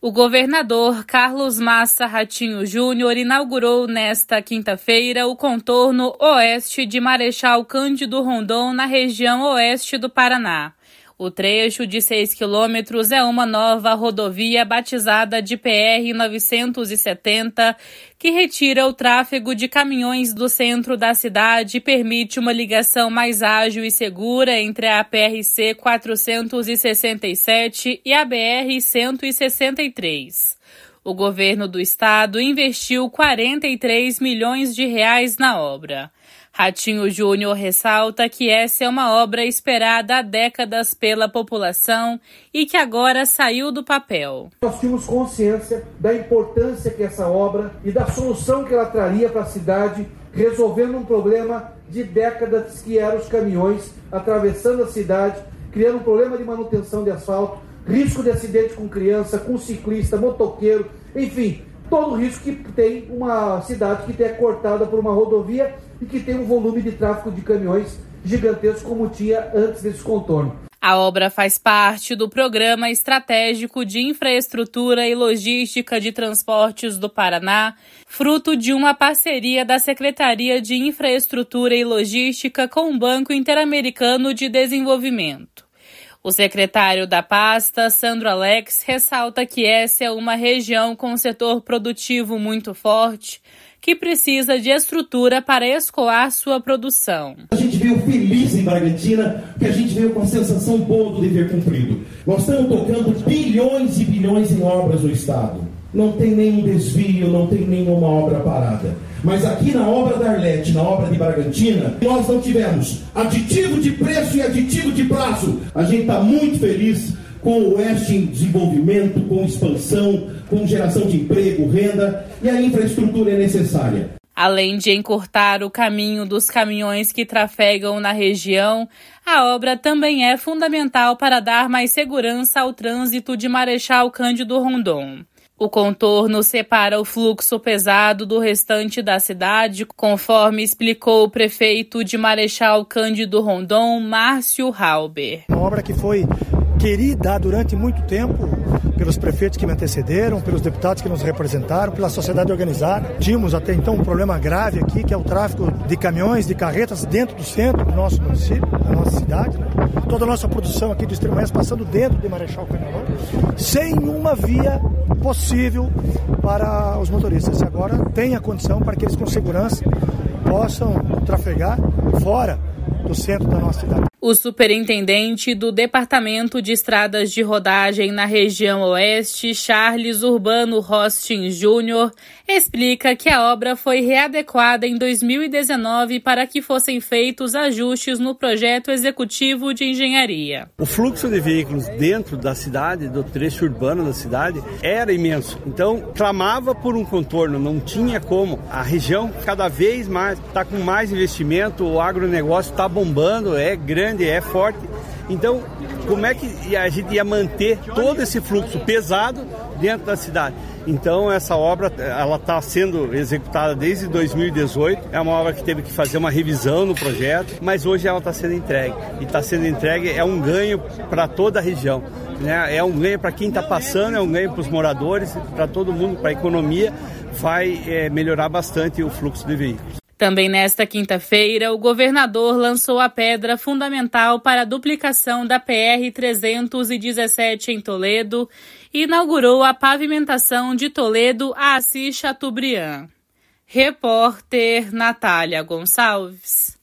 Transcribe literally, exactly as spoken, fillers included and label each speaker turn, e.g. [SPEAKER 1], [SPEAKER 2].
[SPEAKER 1] O governador Carlos Massa Ratinho Júnior inaugurou nesta quinta-feira o contorno oeste de Marechal Cândido Rondon, na região oeste do Paraná. O trecho de seis quilômetros é uma nova rodovia batizada de P R novecentos e setenta, que retira o tráfego de caminhões do centro da cidade e permite uma ligação mais ágil e segura entre a P R C quatrocentos e sessenta e sete e a B R cento e sessenta e três. O governo do estado investiu quarenta e três milhões de reais na obra. Ratinho Júnior ressalta que essa é uma obra esperada há décadas pela população e que agora saiu do papel.
[SPEAKER 2] Nós tínhamos consciência da importância que essa obra e da solução que ela traria para a cidade, resolvendo um problema de décadas que eram os caminhões atravessando a cidade, criando um problema de manutenção de asfalto, risco de acidente com criança, com ciclista, motoqueiro, enfim, todo o risco que tem uma cidade que é cortada por uma rodovia e que tem um volume de tráfego de caminhões gigantesco como tinha antes desse contorno.
[SPEAKER 1] A obra faz parte do Programa Estratégico de Infraestrutura e Logística de Transportes do Paraná, fruto de uma parceria da Secretaria de Infraestrutura e Logística com o Banco Interamericano de Desenvolvimento. O secretário da pasta, Sandro Alex, ressalta que essa é uma região com um setor produtivo muito forte, que precisa de estrutura para escoar sua produção.
[SPEAKER 3] A gente veio feliz em Bragantina, porque a gente veio com a sensação boa do dever cumprido. Nós estamos tocando bilhões e bilhões em obras no estado. Não tem nenhum desvio, não tem nenhuma obra parada. Mas aqui na obra da Arlete, na obra de Bragantina, nós não tivemos aditivo de preço e aditivo de prazo. A gente está muito feliz com o Oeste em desenvolvimento, com expansão, com geração de emprego, renda, e a infraestrutura é necessária.
[SPEAKER 1] Além de encurtar o caminho dos caminhões que trafegam na região, a obra também é fundamental para dar mais segurança ao trânsito de Marechal Cândido Rondon. O contorno separa o fluxo pesado do restante da cidade, conforme explicou o prefeito de Marechal Cândido Rondon, Márcio Halber.
[SPEAKER 4] Uma obra que foi querida durante muito tempo pelos prefeitos que me antecederam, pelos deputados que nos representaram, pela sociedade organizada. Tínhamos até então um problema grave aqui, que é o tráfego de caminhões, de carretas dentro do centro do nosso município, da nossa cidade. Né? Toda a nossa produção aqui do Extremo Oeste passando dentro de Marechal Cândido Rondon, sem uma via possível para os motoristas. E agora tem a condição para que eles com segurança possam trafegar fora do centro da nossa cidade.
[SPEAKER 1] O superintendente do Departamento de Estradas de Rodagem na região oeste, Charles Urbano Rostin Júnior, explica que a obra foi readequada em dois mil e dezenove para que fossem feitos ajustes no projeto executivo de engenharia.
[SPEAKER 5] O fluxo de veículos dentro da cidade, do trecho urbano da cidade, era imenso. Então, clamava por um contorno, não tinha como. A região cada vez mais está com mais investimento, o agronegócio está bombando, é grande, é forte. Então, como é que a gente ia manter todo esse fluxo pesado dentro da cidade? Então, essa obra ela está sendo executada desde dois mil e dezoito. É uma obra que teve que fazer uma revisão no projeto, mas hoje ela está sendo entregue. E está sendo entregue, é um ganho para toda a região. Né? É um ganho para quem está passando, é um ganho para os moradores, para todo mundo, para a economia. Vai é, melhorar bastante o fluxo de veículos.
[SPEAKER 1] Também nesta quinta-feira, o governador lançou a pedra fundamental para a duplicação da P R trezentos e dezessete em Toledo e inaugurou a pavimentação de Toledo a Assis Chateaubriand. Repórter Natália Gonçalves.